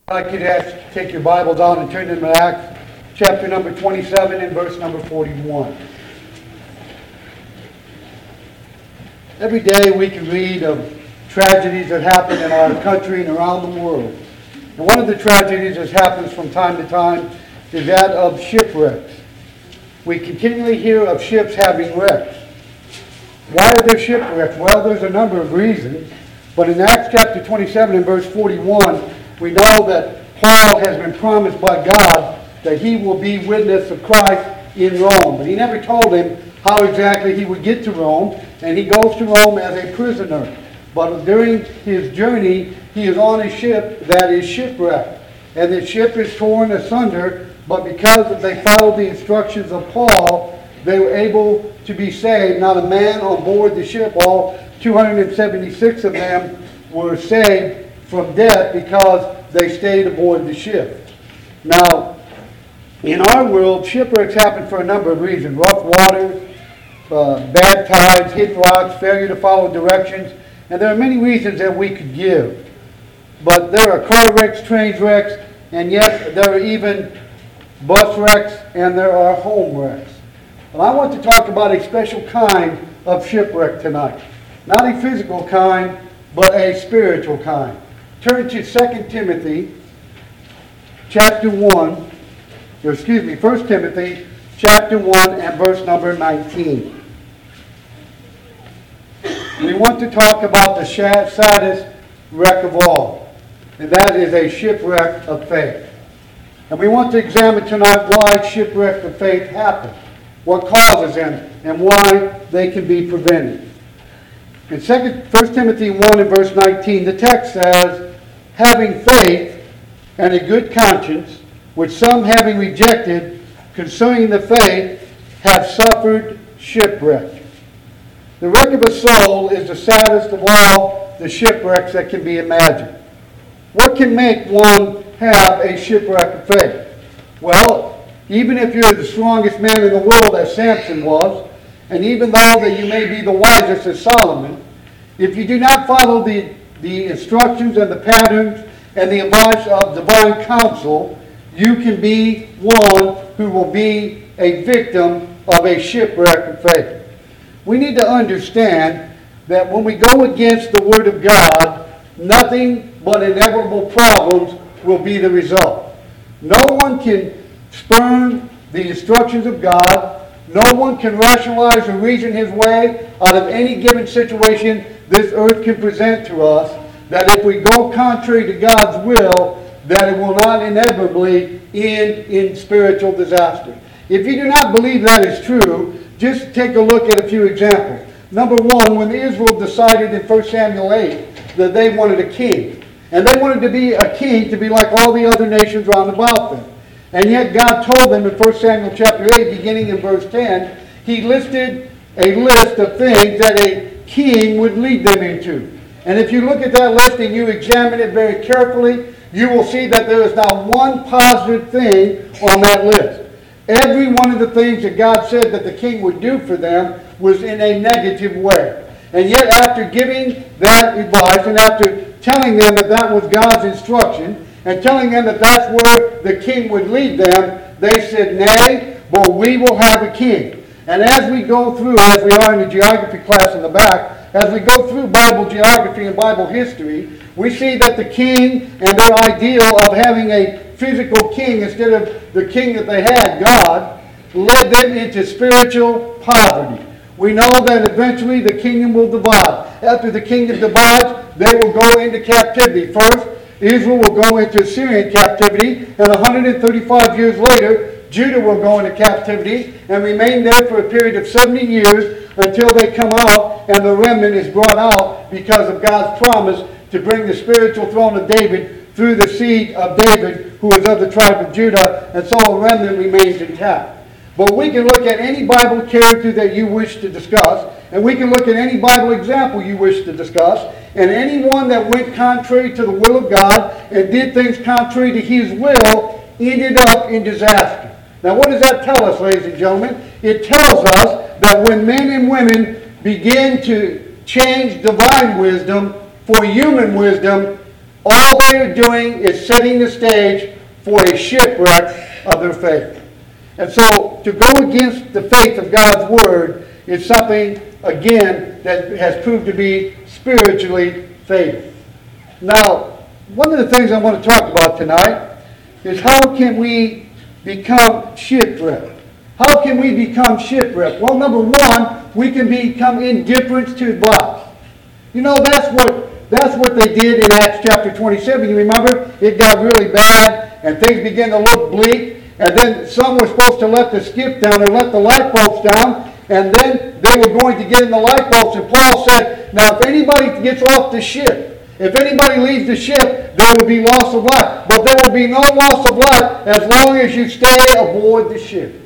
I'd like you to take your Bible down and turn to Acts chapter number 27 and verse number 41. Every day we can read of tragedies that happen in our country and around the world. And one of the tragedies that happens from time to time is that of shipwrecks. We continually hear of ships having wrecks. Why are there shipwrecks? Well, there's a number of reasons. But in Acts chapter 27 and verse 41, we know that Paul has been promised by God that he will be witness of Christ in Rome. But he never told him how exactly he would get to Rome, and he goes to Rome as a prisoner. But during his journey, he is on a ship that is shipwrecked. And the ship is torn asunder, but because they followed the instructions of Paul, they were able to be saved. Not a man on board the ship, all 276 of them were saved from death because they stayed aboard the ship. Now, in our world, shipwrecks happen for a number of reasons. Rough water, bad tides, hidden rocks, failure to follow directions, and there are many reasons that we could give. But there are car wrecks, train wrecks, and yes, there are even bus wrecks, and there are home wrecks. And I want to talk about a special kind of shipwreck tonight. Not a physical kind, but a spiritual kind. Turn to 2 Timothy chapter 1, 1 Timothy chapter 1 and verse number 19. We want to talk about the saddest wreck of all, and that is a shipwreck of faith. And we want to examine tonight why shipwrecks of faith happen, what causes them, and why they can be prevented. In 1 Timothy 1 and verse 19, the text says, having faith and a good conscience, which some having rejected, concerning the faith, have suffered shipwreck. The wreck of a soul is the saddest of all the shipwrecks that can be imagined. What can make one have a shipwreck of faith? Well, even if you're the strongest man in the world, as Samson was, and even though that you may be the wisest as Solomon, if you do not follow the instructions and the patterns and the advice of divine counsel, you can be one who will be a victim of a shipwreck of faith. We need to understand that when we go against the Word of God, nothing but inevitable problems will be the result. No one can spurn the instructions of God. No one can rationalize or reason his way out of any given situation this earth can present to us, that if we go contrary to God's will, that it will not inevitably end in spiritual disaster. If you do not believe that is true, just take a look at a few examples. Number one, when Israel decided in 1 Samuel 8 that they wanted a king, and they wanted to be a king to be like all the other nations round about them. And yet God told them in 1 Samuel chapter 8, beginning in verse 10, he listed a list of things that a king would lead them into. And if you look at that list and you examine it very carefully, you will see that there is not one positive thing on that list. Every one of the things that God said that the king would do for them was in a negative way. And yet after giving that advice and after telling them that that was God's instruction and telling them that that's where the king would lead them, they said, nay, but we will have a king. And as we go through, as we are in the geography class in the back, as we go through Bible geography and Bible history, we see that the king and their ideal of having a physical king instead of the king that they had, God, led them into spiritual poverty. We know that eventually the kingdom will divide. After the kingdom divides, they will go into captivity. First, Israel will go into Assyrian captivity, and 135 years later, Judah will go into captivity and remain there for a period of 70 years until they come out and the remnant is brought out because of God's promise to bring the spiritual throne of David through the seed of David, who is of the tribe of Judah, and so a remnant remains intact. But we can look at any Bible character that you wish to discuss, and we can look at any Bible example you wish to discuss, and anyone that went contrary to the will of God and did things contrary to his will ended up in disaster. Now what does that tell us, ladies and gentlemen? It tells us that when men and women begin to change divine wisdom for human wisdom, all they are doing is setting the stage for a shipwreck of their faith. And so to go against the faith of God's Word is something, again, that has proved to be spiritually fatal. Now, one of the things I want to talk about tonight is how can we become shipwrecked? How can we become shipwrecked? Well, number one, we can become indifferent to advice. You know, that's what they did in Acts chapter 27. You remember? It got really bad, and things began to look bleak. And then some were supposed to let the skip down or let the lifeboats down. And then they were going to get in the lifeboats. And Paul said, now if anybody gets off the ship, if anybody leaves the ship, there will be loss of life. But there will be no loss of life as long as you stay aboard the ship.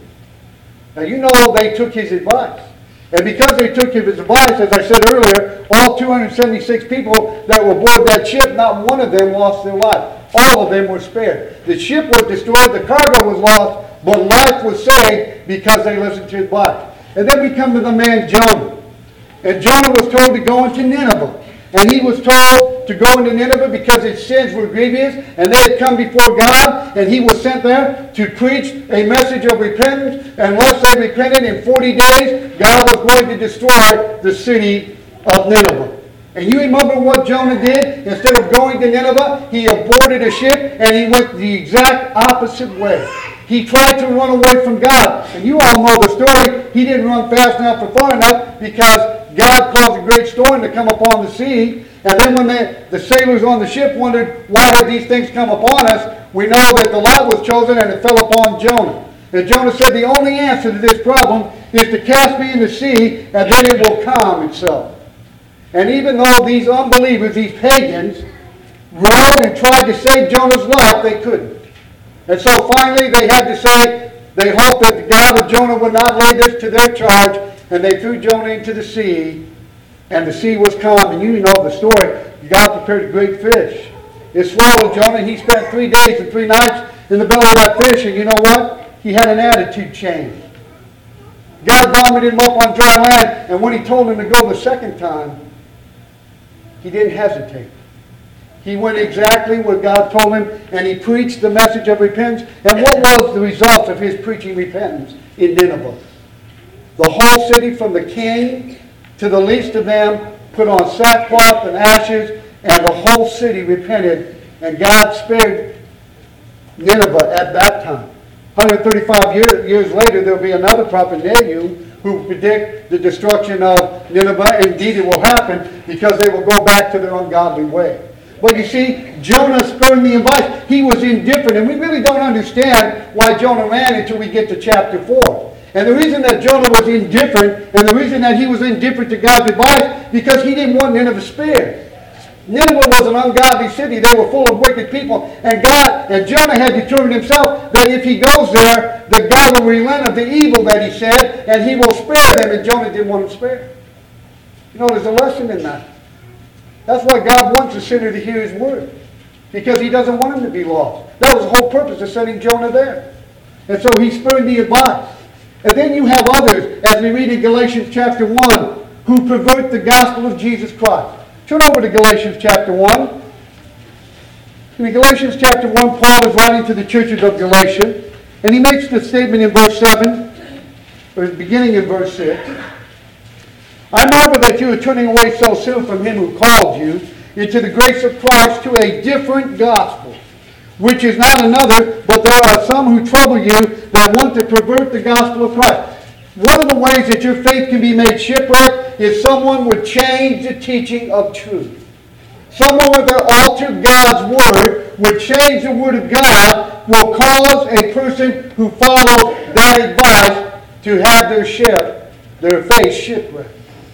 Now you know they took his advice. And because they took his advice, as I said earlier, all 276 people that were aboard that ship, not one of them lost their life. All of them were spared. The ship was destroyed, the cargo was lost, but life was saved because they listened to advice. And then we come to the man Jonah. And Jonah was told to go into Nineveh. And he was told to go into Nineveh because his sins were grievous and they had come before God, and he was sent there to preach a message of repentance. And unless they repented in 40 days, God was going to destroy the city of Nineveh. And you remember what Jonah did? Instead of going to Nineveh, he aborted a ship and he went the exact opposite way. He tried to run away from God. And you all know the story. He didn't run fast enough or far enough because God caused a great storm to come upon the sea. And then when the sailors on the ship wondered, why had these things come upon us? We know that the lot was chosen and it fell upon Jonah. And Jonah said, the only answer to this problem is to cast me in the sea, and then it will calm itself. And even though these unbelievers, these pagans, rowed and tried to save Jonah's life, they couldn't. And so finally they had to say, they hoped that the God of Jonah would not lay this to their charge, and they threw Jonah into the sea, and the sea was calm. And you know the story. God prepared a great fish. It swallowed Jonah, and he spent 3 days and 3 nights in the belly of that fish, and you know what? He had an attitude change. God vomited him up on dry land, and when he told him to go the second time, he didn't hesitate. He went exactly what God told him, and he preached the message of repentance. And what was the result of his preaching repentance in Nineveh? The whole city, from the king to the least of them, put on sackcloth and ashes, and the whole city repented, and God spared Nineveh at that time. 135 years later, there will be another prophet, Nahum, who predict the destruction of Nineveh. Indeed, it will happen because they will go back to their ungodly way. But you see, Jonah spurned the advice. He was indifferent, and we really don't understand why Jonah ran until we get to chapter 4. And the reason that Jonah was indifferent, and the reason that he was indifferent to God's advice, because he didn't want Nineveh spared. Nineveh was an ungodly city. They were full of wicked people. And Jonah had determined himself that if he goes there, that God will relent of the evil that he said, and he will spare them. And Jonah didn't want them spared. You know, there's a lesson in that. That's why God wants a sinner to hear his word. Because he doesn't want him to be lost. That was the whole purpose of sending Jonah there. And so he spurned the advice. And then you have others, as we read in Galatians chapter 1, who pervert the gospel of Jesus Christ. Turn over to Galatians chapter 1. In Galatians chapter 1, Paul is writing to the churches of Galatia, and he makes the statement in verse 7, or beginning in verse 6. I marvel that you are turning away so soon from him who called you into the grace of Christ to a different gospel, which is not another, but there are some who trouble you that want to pervert the gospel of Christ. One of the ways that your faith can be made shipwrecked is someone would change the teaching of truth. Someone with their alter God's word would change the word of God, will cause a person who followed that advice to have their faith shipwrecked.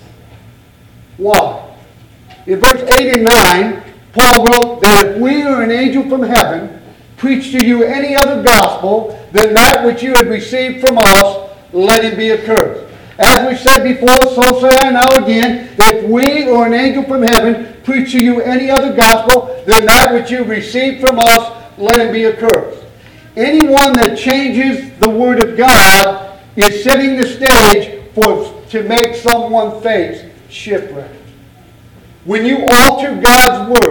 Why? In verse 8 and 9, Paul wrote that if we or an angel from heaven preach to you any other gospel than that which you had received from us, let him be accursed. As we said before, so say I now again, if we or an angel from heaven preach to you any other gospel than that which you received from us, let him be accursed. Anyone that changes the word of God is setting the stage to make someone face shipwreck. When you alter God's word,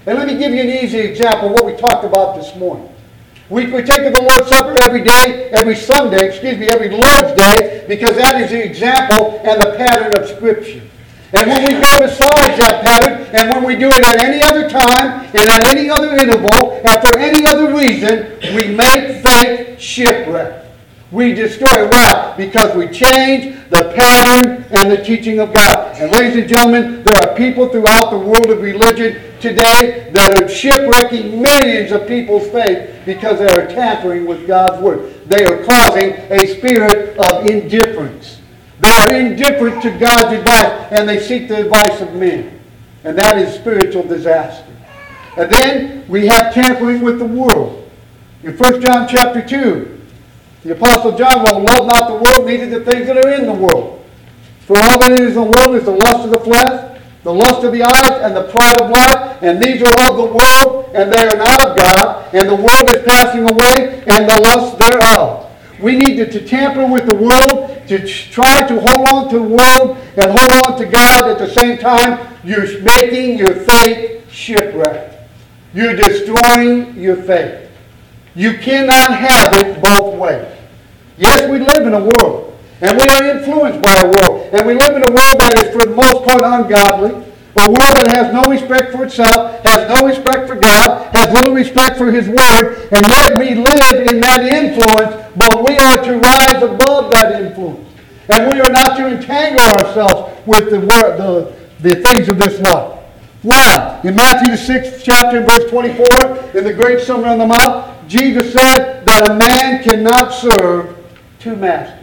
And let me give you an easy example of what we talked about this morning. We take the Lord's Supper every day, every Lord's Day, because that is the example and the pattern of Scripture. And when we go besides that pattern, and when we do it at any other time, and at any other interval, and for any other reason, we make faith shipwrecked. We destroy it. Why? Because we change the pattern and the teaching of God. And ladies and gentlemen, there are people throughout the world of religion today that are shipwrecking millions of people's faith because they are tampering with God's Word. They are causing a spirit of indifference. They are indifferent to God's advice, and they seek the advice of men. And that is spiritual disaster. And then we have tampering with the world. In 1 John chapter 2, the Apostle John wrote, "Love not the world, neither the things that are in the world. For all that is in the world is the lust of the flesh, the lust of the eyes, and the pride of life. And these are of the world, and they are not of God. And the world is passing away, and the lust thereof." We need to tamper with the world, to try to hold on to the world and hold on to God at the same time. You're making your faith shipwrecked. You're destroying your faith. You cannot have it both ways. Yes, we live in a world, and we are influenced by a world, and we live in a world that is for the most part ungodly, a world that has no respect for itself, has no respect for God, has little respect for His Word, and yet we live in that influence, but we are to rise above that influence. And we are not to entangle ourselves with the things of this life. Why? In Matthew the 6th chapter, verse 24, in the Great Sermon on the Mount, Jesus said that a man cannot serve two masters.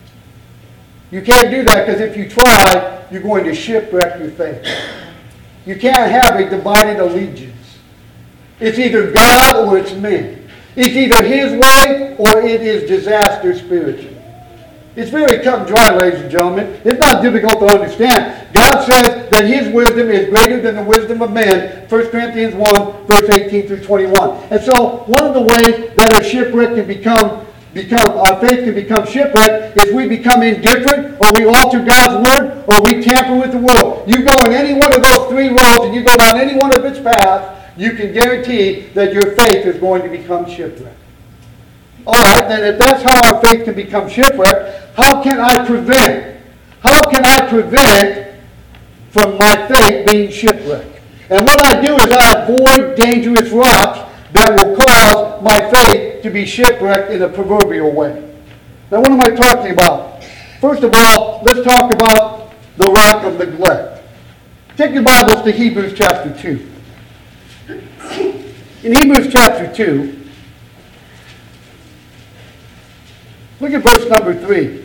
You can't do that, because if you try, you're going to shipwreck your faith. You can't have a divided allegiance. It's either God or it's men. It's either His way or it is disaster spiritually. It's very cut and dry, ladies and gentlemen. It's not difficult to understand. God says that His wisdom is greater than the wisdom of man. 1 Corinthians 1, verse 18 through 21. And so, one of the ways that a shipwreck can become our faith can become shipwrecked is we become indifferent, or we alter God's Word, or we tamper with the world. You go in any one of those three roads, and you go down any one of its paths, you can guarantee that your faith is going to become shipwrecked. All right, then if that's how our faith can become shipwrecked, how can I prevent from my faith being shipwrecked? And what I do is I avoid dangerous rocks that will cause my faith to be shipwrecked in a proverbial way. Now, what am I talking about? First of all, let's talk about the rock of neglect. Take your Bibles to Hebrews chapter 2. In Hebrews chapter 2, look at verse number 3.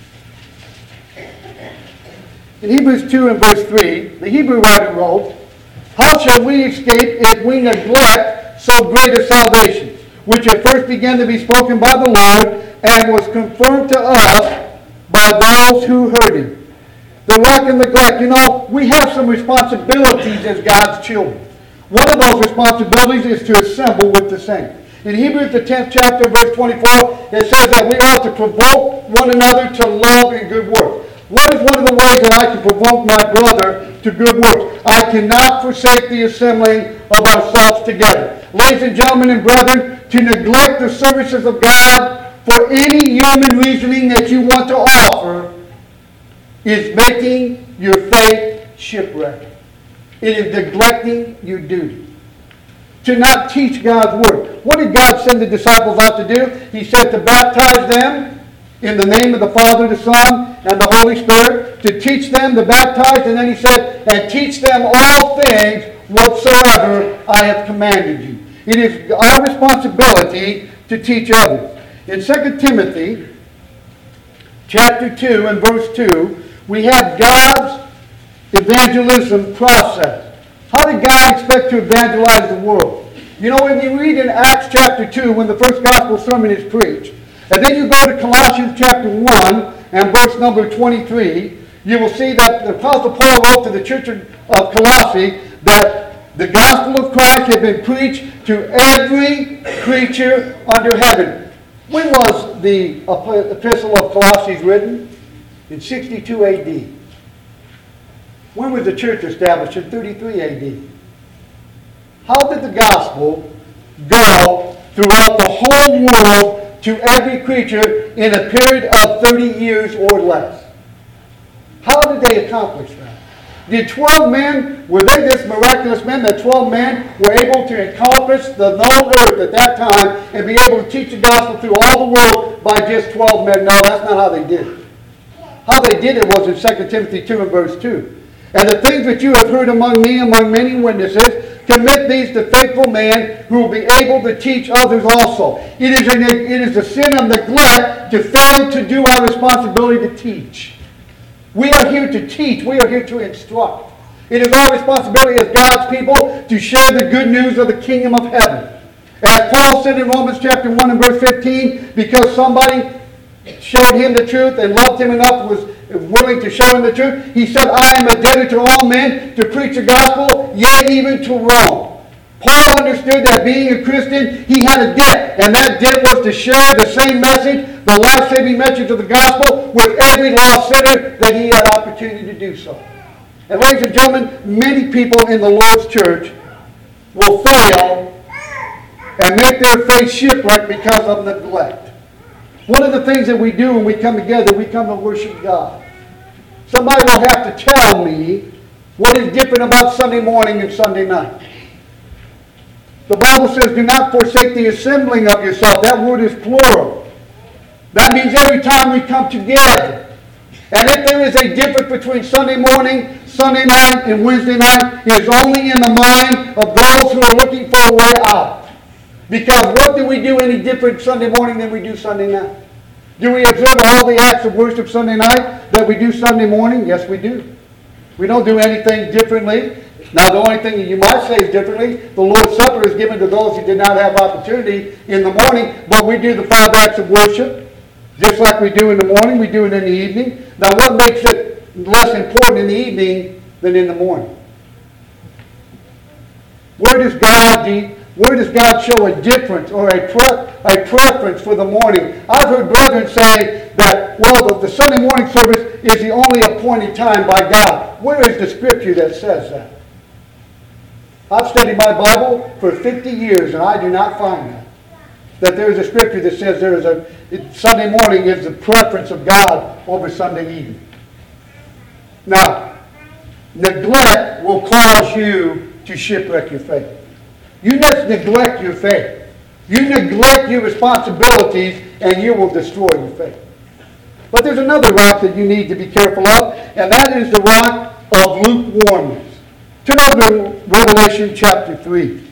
In Hebrews 2 and verse 3, the Hebrew writer wrote, "How shall we escape if we neglect so great a salvation, which at first began to be spoken by the Lord, and was confirmed to us by those who heard Him?" The rock of neglect. You know, we have some responsibilities as God's children. One of those responsibilities is to assemble with the saints. In Hebrews the 10th chapter, verse 24, it says that we ought to provoke one another to love and good works. What is one of the ways that I can provoke my brother to good works? I cannot forsake the assembling of ourselves together. Ladies and gentlemen and brethren, to neglect the services of God for any human reasoning that you want to offer is making your faith shipwrecked. It is neglecting your duty. To not teach God's Word. What did God send the disciples out to do? He said to baptize them in the name of the Father, the Son, and the Holy Spirit, to teach them, to baptize, and then He said, and teach them all things whatsoever I have commanded you. It is our responsibility to teach others. In 2 Timothy chapter 2 and verse 2, we have God's evangelism process. How did God expect to evangelize the world? You know, when you read in Acts chapter 2, when the first gospel sermon is preached, and then you go to Colossians chapter 1 and verse number 23, you will see that the Apostle Paul wrote to the church of Colossae that the gospel of Christ had been preached to every creature under heaven. When was the epistle of Colossians written? In 62 A.D. When was the church established? In 33 A.D. How did the gospel go throughout the whole world to every creature in a period of 30 years or less? How did they accomplish that? Did 12 men, were they this miraculous men that 12 men were able to encompass the known earth at that time and be able to teach the gospel through all the world by just 12 men? No, that's not how they did it. How they did it was in 2 Timothy 2 and verse 2. And the things that you have heard among me, among many witnesses, commit these to faithful men who will be able to teach others also. It is a sin of neglect to fail to do our responsibility to teach. We are here to teach. We are here to instruct. It is our responsibility as God's people to share the good news of the kingdom of heaven. As Paul said in Romans chapter 1 and verse 15, because somebody showed him the truth and loved him enough, was willing to show him the truth, he said, I am a debtor to all men to preach the gospel, yea, even to Rome. Paul understood that being a Christian, he had a debt, and that debt was to share the same message, the life-saving message of the gospel, with every lost sinner that he had opportunity to do so. And ladies and gentlemen, many people in the Lord's church will fail and make their faith shipwrecked because of neglect. One of the things that we do when we come together, we come to worship God. Somebody will have to tell me what is different about Sunday morning and Sunday night. The Bible says, do not forsake the assembling of yourself. That word is plural. That means every time we come together. And if there is a difference between Sunday morning, Sunday night, and Wednesday night, it is only in the mind of those who are looking for a way out. Because what do we do any different Sunday morning than we do Sunday night? Do we observe all the acts of worship Sunday night that we do Sunday morning? Yes, we do. We don't do anything differently. Now, the only thing that you might say is differently, the Lord's Supper is given to those who did not have opportunity in the morning, but we do the 5 acts of worship. Just like we do in the morning, we do it in the evening. Now, what makes it less important in the evening than in the morning? Where does God show a difference or a preference for the morning? I've heard brethren say that, well, the Sunday morning service is the only appointed time by God. Where is the scripture that says that? I've studied my Bible for 50 years and I do not find that there is a scripture that says Sunday morning is the preference of God over Sunday evening. Now, neglect will cause you to shipwreck your faith. You just neglect your faith. You neglect your responsibilities and you will destroy your faith. But there's another rock that you need to be careful of, and that is the rock of lukewarmness. Turn over to Revelation chapter 3.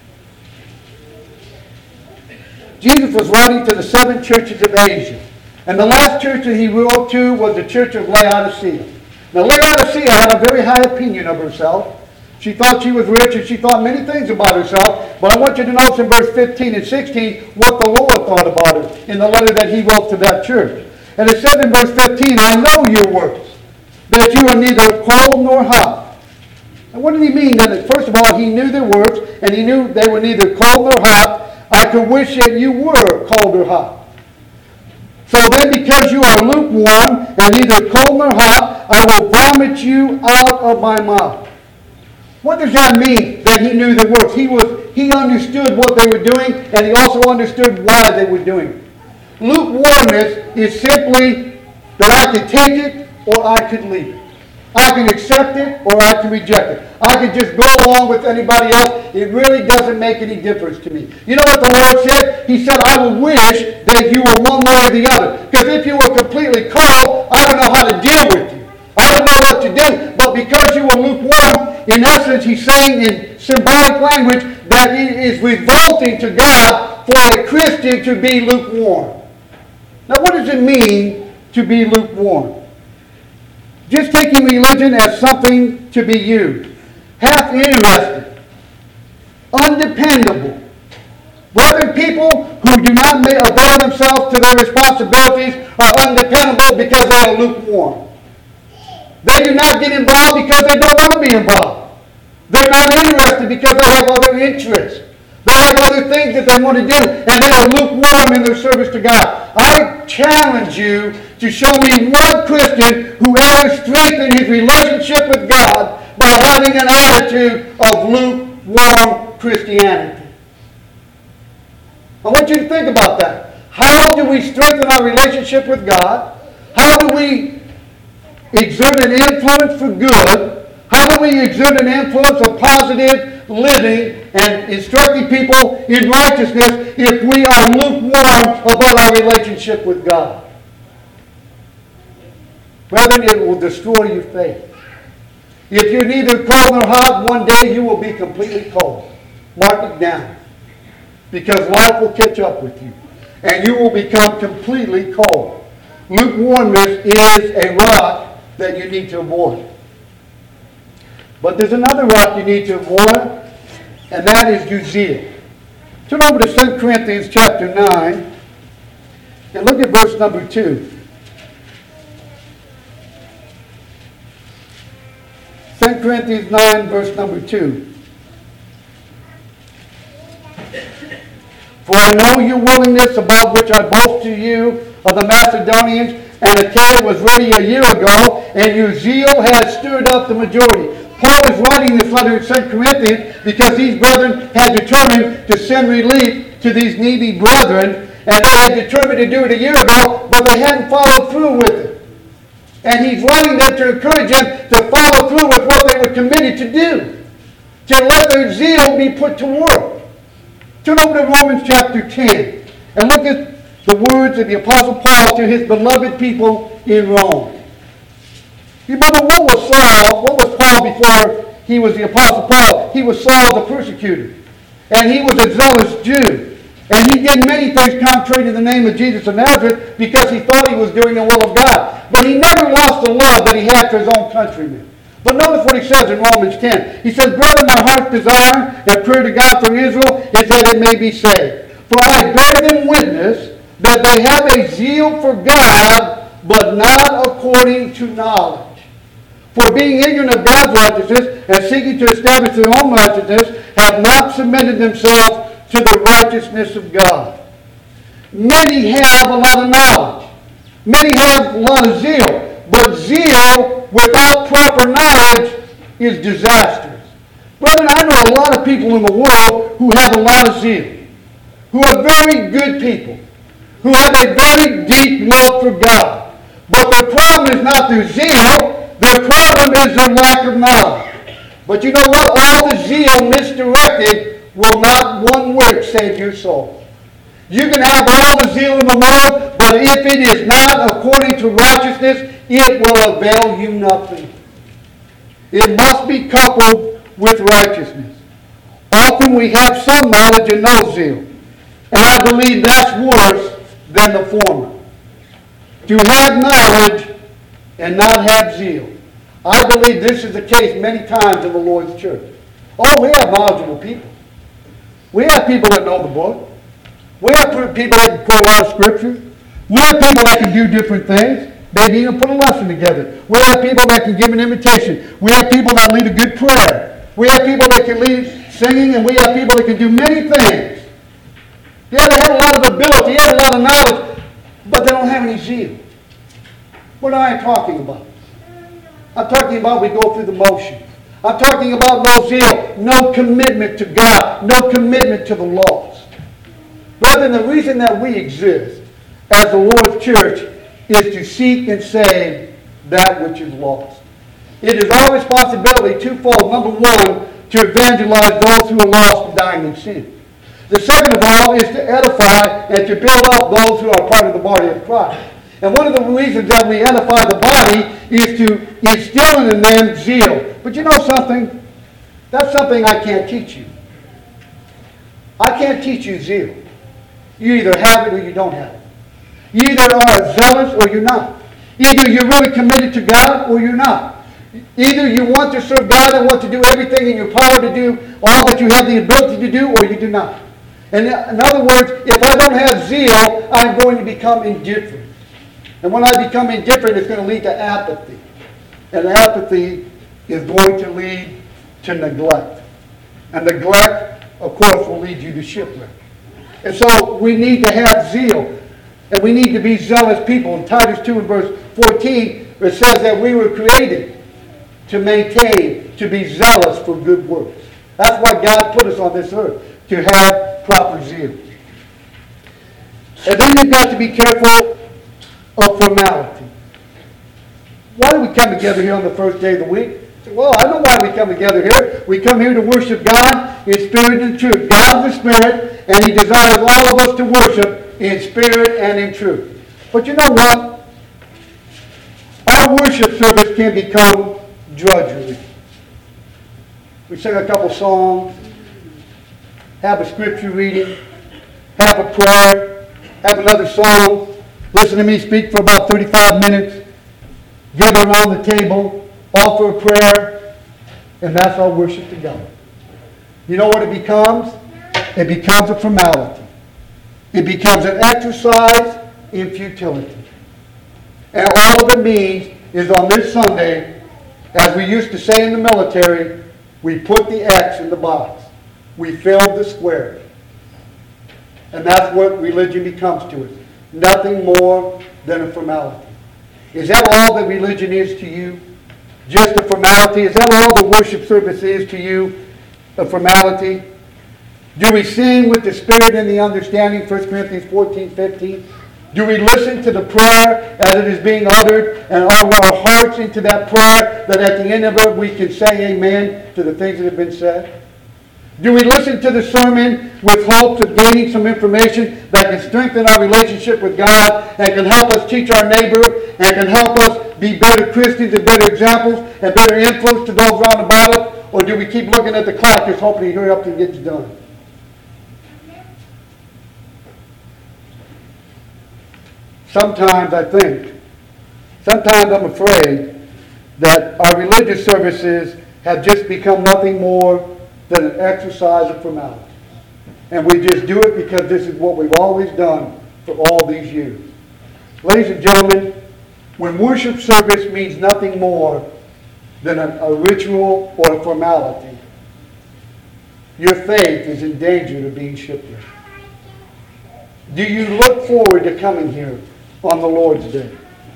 Jesus was writing to the 7 churches of Asia. And the last church that he wrote to was the church of Laodicea. Now, Laodicea had a very high opinion of herself. She thought she was rich and she thought many things about herself. But I want you to notice in verse 15 and 16 what the Lord thought about her in the letter that he wrote to that church. And it says in verse 15, I know your works, that you are neither cold nor hot. And what did he mean? That first of all, he knew their works, and he knew they were neither cold nor hot. I could wish that you were cold or hot. So then, because you are lukewarm and neither cold nor hot, I will vomit you out of my mouth. What does that mean, that he knew their works? He understood what they were doing, and he also understood why they were doing it. Lukewarmness is simply that I could take it or I could leave it. I can accept it or I can reject it. I can just go along with anybody else. It really doesn't make any difference to me. You know what the Lord said? He said, I would wish that you were one way or the other. Because if you were completely cold, I don't know how to deal with you. I don't know what to do. But because you were lukewarm, in essence, he's saying in symbolic language that it is revolting to God for a Christian to be lukewarm. Now, what does it mean to be lukewarm? Just taking religion as something to be used. Half-interested. Undependable. Brethren, people who do not avail themselves to their responsibilities are undependable because they are lukewarm. They do not get involved because they don't want to be involved. They're not interested because they have other interests. They have other things that they want to do, and they are lukewarm in their service to God. I challenge you to show me one Christian who ever strengthened his relationship with God by having an attitude of lukewarm Christianity. I want you to think about that. How do we strengthen our relationship with God? How do we exert an influence for good? How do we exert an influence of positive living and instructing people in righteousness if we are lukewarm about our relationship with God? Brethren, it will destroy your faith. If you're neither cold nor hot, one day you will be completely cold. Mark it down. Because life will catch up with you. And you will become completely cold. Lukewarmness is a rock that you need to avoid. But there's another rock you need to avoid, and that is your zeal. Turn over to 2 Corinthians chapter 9, and look at verse number 2. 2 Corinthians 9, verse number 2. For I know your willingness, about which I boast to you of the Macedonians, and Achaia was ready a year ago, and your zeal has stirred up the majority. Paul is writing this letter in 2 Corinthians because these brethren had determined to send relief to these needy brethren, and they had determined to do it a year ago, but they hadn't followed through with it. And he's writing them to encourage them to follow through with what they were committed to do, to let their zeal be put to work. Turn over to Romans chapter 10 and look at the words of the Apostle Paul to his beloved people in Rome. You remember what was Saul? What was Paul before he was the Apostle Paul? He was Saul the persecutor. And he was a zealous Jew. And he did many things contrary to the name of Jesus of Nazareth because he thought he was doing the will of God. But he never lost the love that he had for his own countrymen. But notice what he says in Romans 10. He says, Brethren, my heart's desire and prayer to God for Israel is that it may be saved. For I bear them witness that they have a zeal for God, but not according to knowledge. For being ignorant of God's righteousness and seeking to establish their own righteousness, have not submitted themselves to the righteousness of God. Many have a lot of knowledge. Many have a lot of zeal. But zeal without proper knowledge is disastrous. Brethren, I know a lot of people in the world who have a lot of zeal, who are very good people, who have a very deep love for God. But their problem is not their zeal, their problem is their lack of knowledge. But you know what? All the zeal misdirected will not one whit save your soul. You can have all the zeal in the world, but if it is not according to righteousness, it will avail you nothing. It must be coupled with righteousness. Often we have some knowledge and no zeal. And I believe that's worse than the former. To have knowledge and not have zeal. I believe this is the case many times in the Lord's church. Oh, we have knowledgeable people. We have people that know the book. We have people that can quote a lot of scripture. We have people that can do different things. Maybe even put a lesson together. We have people that can give an invitation. We have people that lead a good prayer. We have people that can lead singing, and we have people that can do many things. Yeah, they have a lot of ability, they have a lot of knowledge, but they don't have any zeal. What am I talking about? I'm talking about we go through the motions. I'm talking about no zeal, no commitment to God, no commitment to the lost. Brethren, the reason that we exist as the Lord's church is to seek and save that which is lost. It is our responsibility twofold. Number one, to evangelize those who are lost and dying in sin. The second of all is to edify and to build up those who are part of the body of Christ. And one of the reasons that we edify the body is to instill in them zeal. But you know something? That's something I can't teach you. I can't teach you zeal. You either have it or you don't have it. You either are zealous or you're not. Either you're really committed to God or you're not. Either you want to serve God and want to do everything in your power to do all that you have the ability to do, or you do not. And in other words, if I don't have zeal, I'm going to become indifferent. And when I become indifferent, it's going to lead to apathy. And apathy is going to lead to neglect. And neglect, of course, will lead you to shipwreck. And so we need to have zeal. And we need to be zealous people. In Titus 2 and verse 14, it says that we were created to maintain, to be zealous for good works. That's why God put us on this earth, to have proper zeal. And then you've got to be careful of formality. Why do we come together here on the first day of the week? Well, I know why we come together here. We come here to worship God in spirit and truth. God is spirit, and He desires all of us to worship in spirit and in truth. But you know what? Our worship service can become drudgery. We sing a couple songs, have a scripture reading, have a prayer, have another song, listen to me speak for about 35 minutes, gather around the table, offer a prayer, and that's our worship to God. You know what it becomes? It becomes a formality. It becomes an exercise in futility. And all it means is on this Sunday, as we used to say in the military, we put the X in the box. We filled the square. And that's what religion becomes to us. Nothing more than a formality. Is that all that religion is to you? Just a formality? Is that all the worship service is to you? A formality? Do we sing with the spirit and the understanding? 1 Corinthians 14:15. Do we listen to the prayer as it is being uttered and offer our hearts into that prayer, that at the end of it we can say amen to the things that have been said? Do we listen to the sermon with hopes of gaining some information that can strengthen our relationship with God and can help us teach our neighbor and can help us be better Christians and better examples and better influence to those around about us? Or do we keep looking at the clock just hoping to hurry up and get it done? Sometimes I'm afraid that our religious services have just become nothing more than an exercise of formality. And we just do it because this is what we've always done for all these years. Ladies and gentlemen, when worship service means nothing more than a ritual or a formality, your faith is in danger of being shipwrecked. Do you look forward to coming here on the Lord's Day?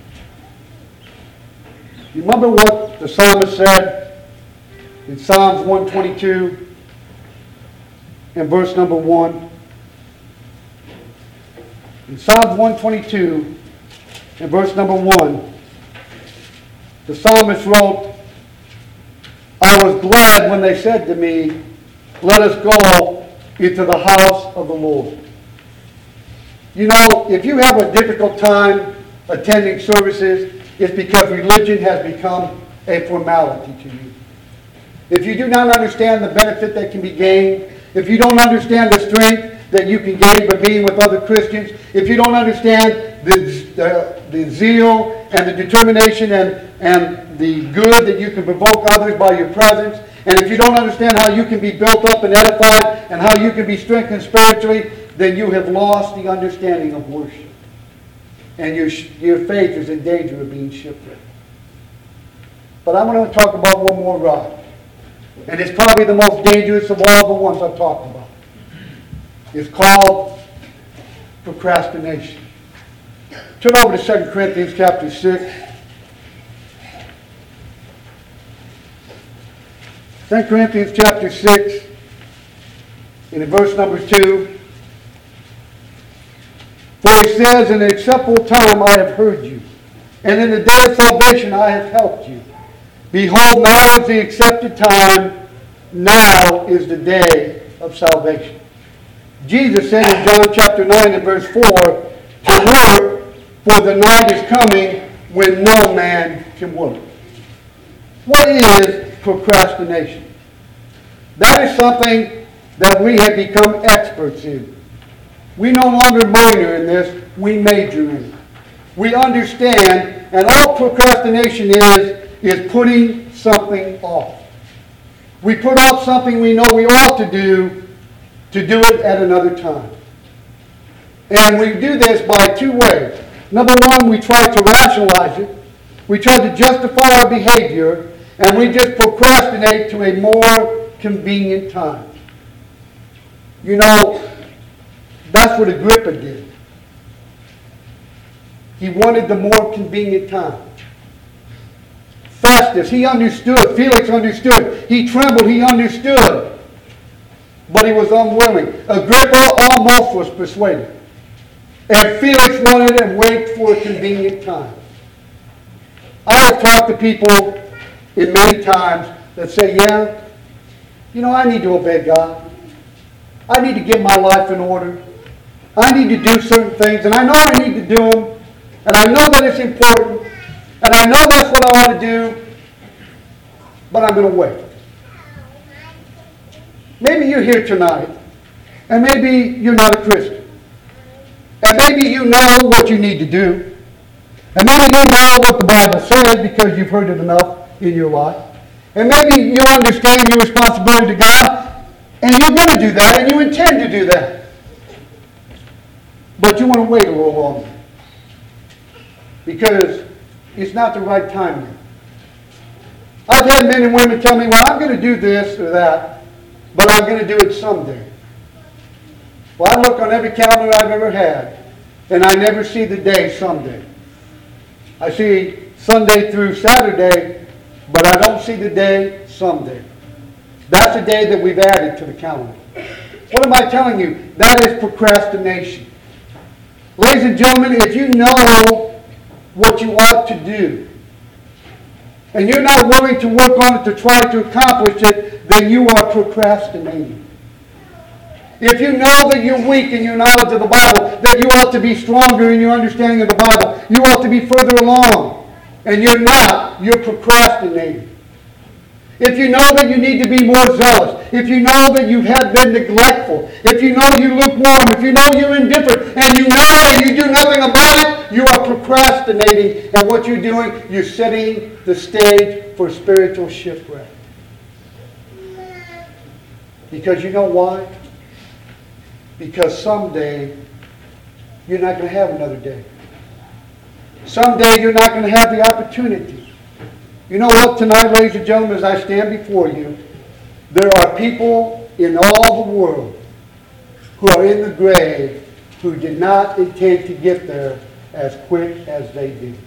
You remember what the psalmist said in Psalms 122 and verse number 1? In Psalms 122 and verse number 1, the psalmist wrote, I was glad when they said to me, let us go into the house of the Lord. You know, if you have a difficult time attending services, it's because religion has become a formality to you. If you do not understand the benefit that can be gained, if you don't understand the strength that you can gain by being with other Christians, if you don't understand the zeal and the determination and the good that you can provoke others by your presence, and if you don't understand how you can be built up and edified and how you can be strengthened spiritually, then you have lost the understanding of worship. And your faith is in danger of being shipwrecked. But I'm going to talk about one more rock. And it's probably the most dangerous of all the ones I've talked about. It's called procrastination. Turn over to 2 Corinthians chapter 6. 2 Corinthians chapter 6, and in verse number 2. For he says, in an acceptable time I have heard you, and in the day of salvation I have helped you. Behold, now is the accepted time, now is the day of salvation. Jesus said in John chapter 9 and verse 4, to work, for the night is coming when no man can work. What is procrastination? That is something that we have become experts in. We no longer minor in this, we major in it. We understand, and all procrastination is putting something off. We put off something we know we ought to do it at another time. And we do this by two ways. Number one, we try to rationalize it. We try to justify our behavior, and we just procrastinate to a more convenient time. You know, that's what Agrippa did. He wanted the more convenient time. Festus, he understood. Felix understood. He trembled. He understood but he was unwilling. Agrippa almost was persuaded. And Felix wanted to wait for a convenient time. I have talked to people in many times that say, yeah, I need to obey God. I need to get my life in order. I need to do certain things, and I know I need to do them, and I know that it's important, and I know that's what I want to do, but I'm going to wait. Maybe you're here tonight, and maybe you're not a Christian. And maybe you know what you need to do. And maybe you know what the Bible says because you've heard it enough in your life. And maybe you understand your responsibility to God, and you're going to do that, and you intend to do that. But you want to wait a little longer. Because it's not the right time yet. I've had men and women tell me, well, I'm going to do this or that, but I'm going to do it someday. Well, I look on every calendar I've ever had, and I never see the day someday. I see Sunday through Saturday, but I don't see the day someday. That's the day that we've added to the calendar. What am I telling you? That is procrastination. Ladies and gentlemen, if you know what you ought to do, and you're not willing to work on it to try to accomplish it, then you are procrastinating. If you know that you're weak in your knowledge of the Bible, that you ought to be stronger in your understanding of the Bible, you ought to be further along, and you're not, you're procrastinating. If you know that you need to be more zealous, if you know that you have been neglectful, if you know you lukewarm, if you know you're indifferent, and you know and you do nothing about it, you are procrastinating. And what you're doing, you're setting the stage for spiritual shipwreck. Because you know why? Because someday you're not going to have another day. Someday you're not going to have the opportunity. You know what, tonight, ladies and gentlemen, as I stand before you, there are people in all the world who are in the grave who did not intend to get there as quick as they did.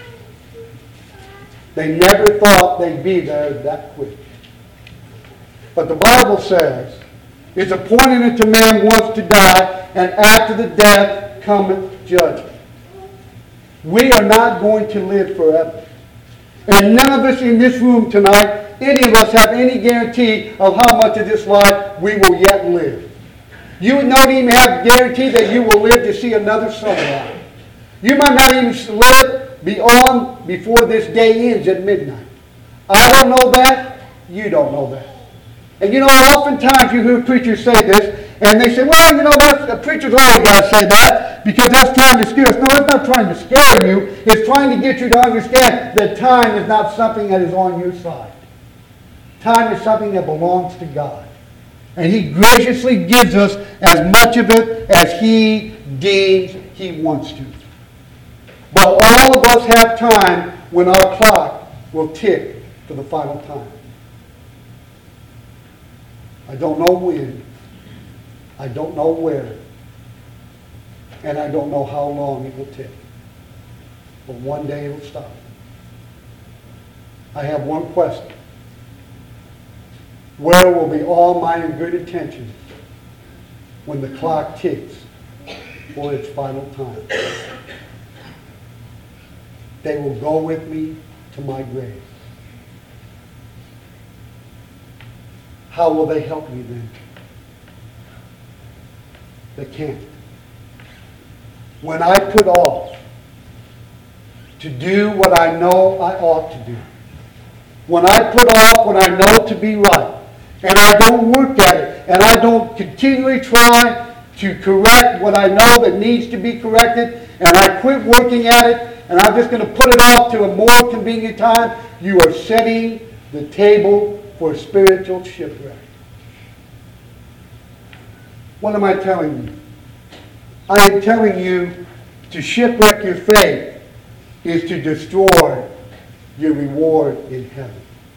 They never thought they'd be there that quick. But the Bible says, it's appointed unto man once to die, and after the death cometh judgment. We are not going to live forever. And none of us in this room tonight, any of us have any guarantee of how much of this life we will yet live. You would not even have guarantee that you will live to see another sunrise. You might not even live before this day ends at midnight. I don't know that. You don't know that. And oftentimes you hear preachers say this, and they say, well, a preacher's always got to say that because that's trying to scare us. No, it's not trying to scare you. It's trying to get you to understand that time is not something that is on your side. Time is something that belongs to God. And He graciously gives us as much of it as He deems He wants to. But all of us have time when our clock will tick for the final time. I don't know when. I don't know where. And I don't know how long it will take. But one day it will stop. I have one question. Where will be all my good intentions when the clock ticks for its final time? They will go with me to my grave. How will they help me then? They can't. When I put off to do what I know I ought to do, when I put off what I know to be right, and I don't work at it, and I don't continually try to correct what I know that needs to be corrected, and I quit working at it, and I'm just going to put it off to a more convenient time, you are setting the table for spiritual shipwreck. What am I telling you? I am telling you to shipwreck your faith is to destroy your reward in heaven.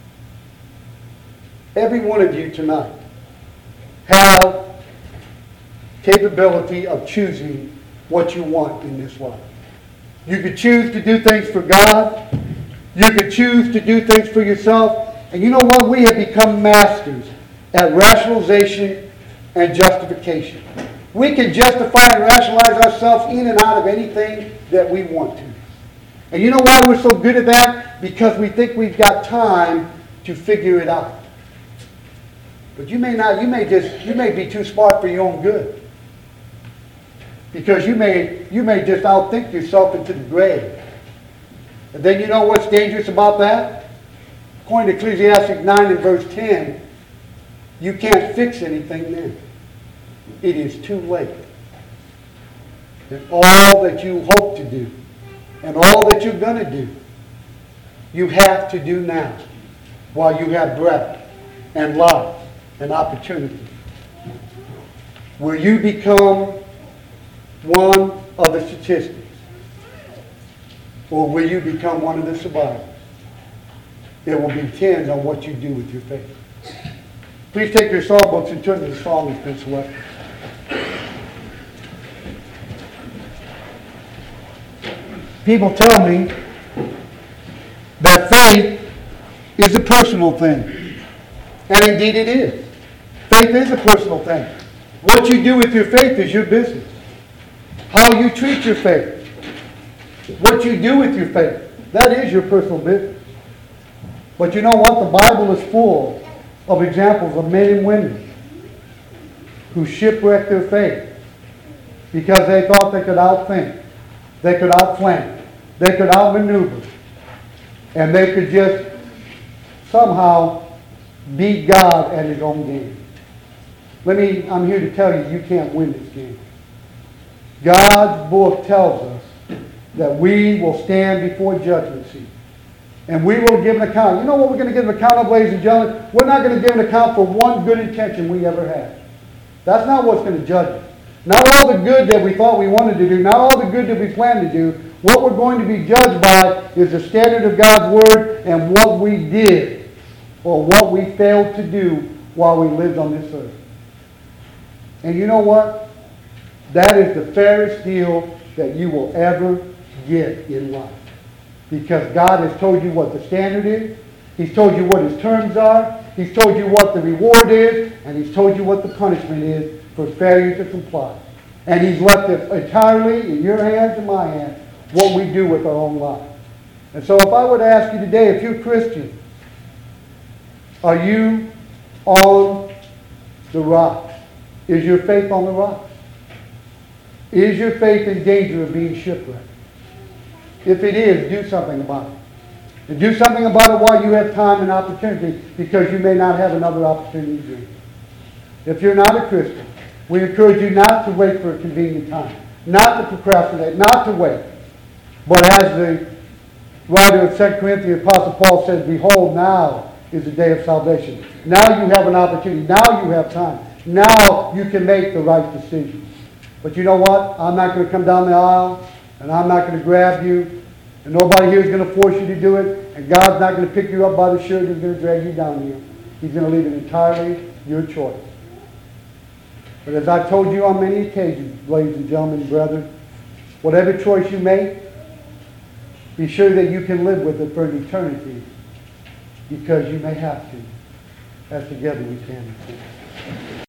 Every one of you tonight have capability of choosing what you want in this life. You could choose to do things for God. You could choose to do things for yourself. And you know what? We have become masters at rationalization and justification. We can justify and rationalize ourselves in and out of anything that we want to. And you know why we're so good at that? Because we think we've got time to figure it out. But you may not, you may be too smart for your own good. Because you may just outthink yourself into the grave. And then you know what's dangerous about that? According to Ecclesiastes 9 and verse 10, you can't fix anything then. It is too late. And all that you hope to do, and all that you're going to do, you have to do now, while you have breath and life and opportunity. Will you become one of the statistics? Or will you become one of the survivors? It will depend on what you do with your faith. Please take your songbooks and turn to the song that's been selected. People tell me that faith is a personal thing. And indeed it is. Faith is a personal thing. What you do with your faith is your business. How you treat your faith. What you do with your faith. That is your personal business. But you know what? The Bible is full of examples of men and women who shipwrecked their faith because they thought they could outthink, they could outflank, they could outmaneuver, and they could just somehow beat God at his own game. I'm here to tell you, you can't win this game. God's book tells us that we will stand before judgment seat. And we will give an account. You know what we're going to give an account of, ladies and gentlemen? We're not going to give an account for one good intention we ever had. That's not what's going to judge us. Not all the good that we thought we wanted to do, not all the good that we planned to do. What we're going to be judged by is the standard of God's Word and what we did or what we failed to do while we lived on this earth. And you know what? That is the fairest deal that you will ever get in life. Because God has told you what the standard is. He's told you what his terms are. He's told you what the reward is. And he's told you what the punishment is for failure to comply. And he's left it entirely in your hands and my hands what we do with our own life. And so if I were to ask you today, if you're Christian, are you on the rocks? Is your faith on the rocks? Is your faith in danger of being shipwrecked? If it is, do something about it. And do something about it while you have time and opportunity, because you may not have another opportunity to do it. If you're not a Christian, we encourage you not to wait for a convenient time, not to procrastinate, not to wait. But as the writer of 2 Corinthians, the Apostle Paul says, behold, now is the day of salvation. Now you have an opportunity. Now you have time. Now you can make the right decision. But you know what? I'm not going to come down the aisle, and I'm not going to grab you, and nobody here is going to force you to do it, and God's not going to pick you up by the shirt and going to drag you down here. He's going to leave it entirely your choice. But as I've told you on many occasions, ladies and gentlemen and brethren, whatever choice you make, be sure that you can live with it for an eternity, because you may have to, as together we stand and sing.